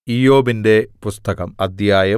ഇയ്യോബിന്റെ പുസ്തകം അദ്ധ്യായം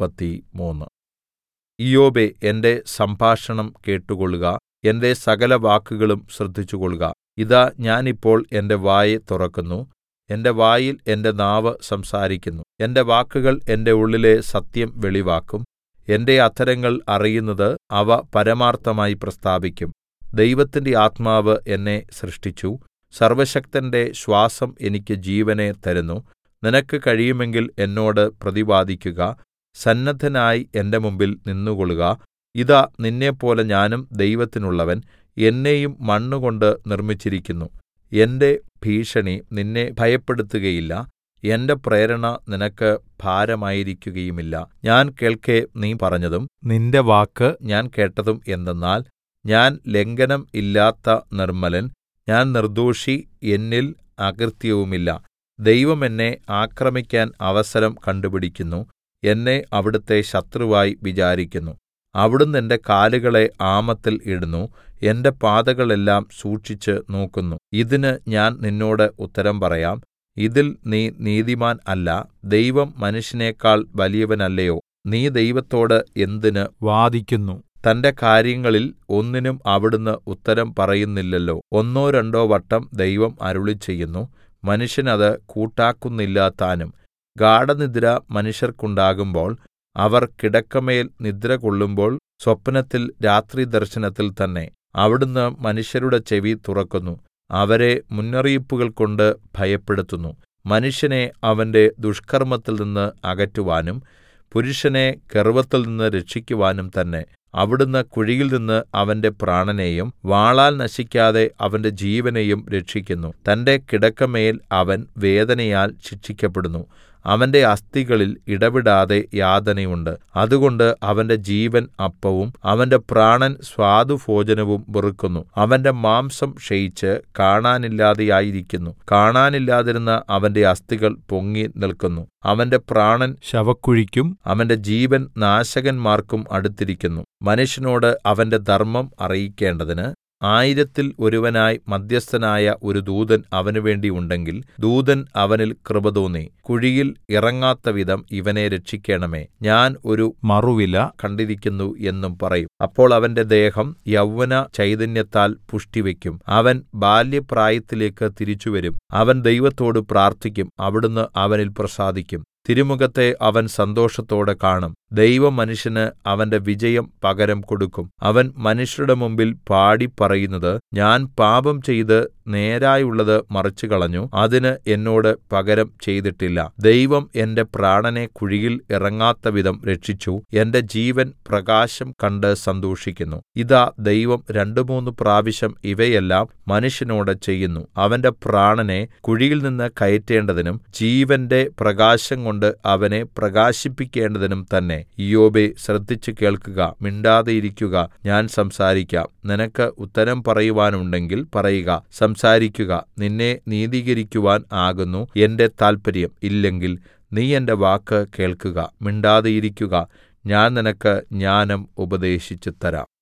33 ഇയ്യോബേ, എന്റെ സംഭാഷണം കേട്ടുകൊള്ളുക, എന്റെ സകലവാക്കുകളും ശ്രദ്ധിച്ചുകൊള്ളുക. ഇതാ ഞാൻ ഇപ്പോൾ എന്റെ വായ് തുറക്കുന്നു, എന്റെ വായിൽ എന്റെ നാവ് സംസാരിക്കുന്നു. എന്റെ വാക്കുകൾ എന്റെ ഉള്ളിലെ സത്യം വെളിവാക്കും. എന്റെ അധരങ്ങൾ അറിയുന്നത് അവ പരമാർത്ഥമായി പ്രസ്താവിക്കും. ദൈവത്തിന്റെ ആത്മാവ് എന്നെ സൃഷ്ടിച്ചു, സർവ്വശക്തന്റെ ശ്വാസം എനിക്ക് ജീവനെ തരുന്നു. നിനക്ക് കഴിയുമെങ്കിൽ എന്നോട് പ്രതിവാദിക്കുക, സന്നദ്ധനായി എന്റെ മുമ്പിൽ നിന്നുകൊള്ളുക. ഇതാ നിന്നെപ്പോലെ ഞാനും ദൈവത്തിനുള്ളവൻ, എന്നെയും മണ്ണുകൊണ്ട് നിർമ്മിച്ചിരിക്കുന്നു. എന്റെ ഭീഷണി നിന്നെ ഭയപ്പെടുത്തുകയില്ല, എന്റെ പ്രേരണ നിനക്ക് ഭാരമായിരിക്കുകയുമില്ല. ഞാൻ കേൾക്കെ നീ പറഞ്ഞതും നിന്റെ വാക്ക് ഞാൻ കേട്ടതും എന്തെന്നാൽ, ഞാൻ ലംഘനം ഇല്ലാത്ത നിർമ്മലൻ, ഞാൻ നിർദ്ദോഷി, എന്നിൽ അകൃത്യവുമില്ല. ദൈവം എന്നെ ആക്രമിക്കാൻ അവസരം കണ്ടുപിടിക്കുന്നു, എന്നെ അവിടുത്തെ ശത്രുവായി വിചാരിക്കുന്നു. അവിടുന്ന് എന്റെ കാലുകളെ ആമത്തിൽ ഇടുന്നു, എന്റെ പാതകളെല്ലാം സൂക്ഷിച്ച് നോക്കുന്നു. ഇതിന് ഞാൻ നിന്നോട് ഉത്തരം പറയാം. ഇതിൽ നീ നീതിമാൻ അല്ല. ദൈവം മനുഷ്യനേക്കാൾ വലിയവനല്ലയോ? നീ ദൈവത്തോട് എന്തിന് വാദിക്കുന്നു? തന്റെ കാര്യങ്ങളിൽ ഒന്നിനും അവിടുന്ന് ഉത്തരം പറയുന്നില്ലല്ലോ. ഒന്നോ രണ്ടോ വട്ടം ദൈവം അരുളിച്ചെയ്യുന്നു, മനുഷ്യൻ അത് കൂട്ടാക്കുന്നില്ല താനും. ഗാഢനിദ്ര മനുഷ്യർക്കുണ്ടാകുമ്പോൾ, അവർ കിടക്കമേൽ നിദ്രകൊള്ളുമ്പോൾ, സ്വപ്നത്തിൽ രാത്രിദർശനത്തിൽ തന്നെ അവിടുന്ന് മനുഷ്യരുടെ ചെവി തുറക്കുന്നു, അവരെ മുന്നറിയിപ്പുകൾ കൊണ്ട് ഭയപ്പെടുത്തുന്നു. മനുഷ്യനെ അവന്റെ ദുഷ്കർമ്മത്തിൽനിന്ന് അകറ്റുവാനും പുരുഷനെ ഗർവ്വത്തിൽനിന്ന് രക്ഷിക്കുവാനും തന്നെ. അവിടുന്ന് കുഴിയിൽനിന്ന് അവന്റെ പ്രാണനെയും വാളാൽ നശിക്കാതെ അവന്റെ ജീവനെയും രക്ഷിക്കുന്നു. തന്റെ കിടക്കമേൽ അവൻ വേദനയാൽ ശിക്ഷിക്കപ്പെടുന്നു, അവന്റെ അസ്ഥികളിൽ ഇടവിടാതെ യാതനയുണ്ട്. അതുകൊണ്ട് അവന്റെ ജീവൻ അപ്പവും അവന്റെ പ്രാണൻ സ്വാദുഭോജനവും വെറുക്കുന്നു. അവന്റെ മാംസം ക്ഷയിച്ച് കാണാനില്ലാതെയായിരിക്കുന്നു. കാണാനില്ലാതിരുന്ന അവന്റെ അസ്ഥികൾ പൊങ്ങി നിൽക്കുന്നു. അവന്റെ പ്രാണൻ ശവക്കുഴിക്കും അവന്റെ ജീവൻ നാശകന്മാർക്കും അടുത്തിരിക്കുന്നു. മനുഷ്യനോട് അവന്റെ ധർമ്മം അറിയിക്കേണ്ടതിന് 1000 ഒരുവനായി മദ്ധ്യസ്ഥനായ ഒരു ദൂതൻ അവനുവേണ്ടി ഉണ്ടെങ്കിൽ, ദൂതൻ അവനിൽ കൃപ തോന്നി കുഴിയിൽ ഇറങ്ങാത്തവിധം ഇവനെ രക്ഷിക്കേണമേ. ഞാൻ ഒരു മറുവില കണ്ടിരിക്കുന്നു എന്നും പറയും. അപ്പോൾ അവന്റെ ദേഹം യൗവന ചൈതന്യത്താൽ പുഷ്ടിവയ്ക്കും. അവൻ ബാല്യപ്രായത്തിലേക്ക് തിരിച്ചുവരും. അവൻ ദൈവത്തോട് പ്രാർത്ഥിക്കും, അവിടുന്ന് അവനിൽ പ്രസാദിക്കും. തിരുമുഖത്തെ അവൻ സന്തോഷത്തോടെ കാണും. ദൈവം മനുഷ്യന് അവന്റെ വിജയം പകരം കൊടുക്കും. അവൻ മനുഷ്യരുടെ മുമ്പിൽ പാടിപ്പറയുന്നത്, ഞാൻ പാപം ചെയ്ത് നേരായുള്ളത് മറിച്ചുകളഞ്ഞു, അതിന് എന്നോട് പകരം ചെയ്തിട്ടില്ല. ദൈവം എന്റെ പ്രാണനെ കുഴിയിൽ ഇറങ്ങാത്തവിധം രക്ഷിച്ചു, എന്റെ ജീവൻ പ്രകാശം കണ്ട് സന്തോഷിക്കുന്നു. ഇതാ ദൈവം 2-3 പ്രാവശ്യം ഇവയെല്ലാം മനുഷ്യനോട് ചെയ്യുന്നു, അവന്റെ പ്രാണനെ കുഴിയിൽനിന്ന് കയറ്റേണ്ടതിനും ജീവന്റെ പ്രകാശം കൊണ്ട് അവനെ പ്രകാശിപ്പിക്കേണ്ടതിനും തന്നെ. ഇയ്യോബേ, ശ്രദ്ധിച്ചു കേൾക്കുക, മിണ്ടാതെയിരിക്കുക, ഞാൻ സംസാരിക്കാം. നിനക്ക് ഉത്തരം പറയുവാനുണ്ടെങ്കിൽ പറയുക, സംസാരിക്കുക. നിന്നെ നീതീകരിക്കുവാൻ ആകുന്നു എന്റെ താല്പര്യം. ഇല്ലെങ്കിൽ നീ എന്റെ വാക്ക് കേൾക്കുക, മിണ്ടാതെയിരിക്കുക, ഞാൻ നിനക്ക് ജ്ഞാനം ഉപദേശിച്ചു തരാം.